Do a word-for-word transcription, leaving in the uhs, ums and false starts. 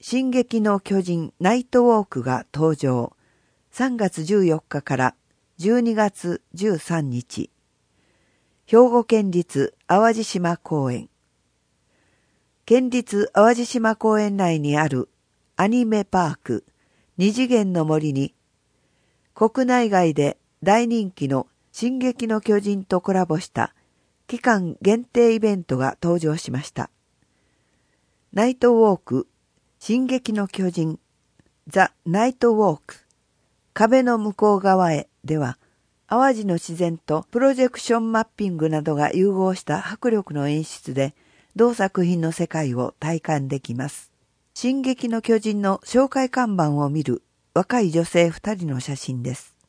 進撃の巨人ナイトウォークが登場。さんがつじゅうよっかからじゅうにがつじゅうさんにち。兵庫県立淡路島公園。県立淡路島公園内にあるアニメパーク二次元の森に、国内外で大人気の進撃の巨人とコラボした期間限定イベントが登場しました。ナイトウォーク進撃の巨人ザ・ナイトウォーク壁の向こう側へでは、淡路の自然とプロジェクションマッピングなどが融合した迫力の演出で、同作品の世界を体感できます。進撃の巨人の紹介看板を見る若い女性二人の写真です。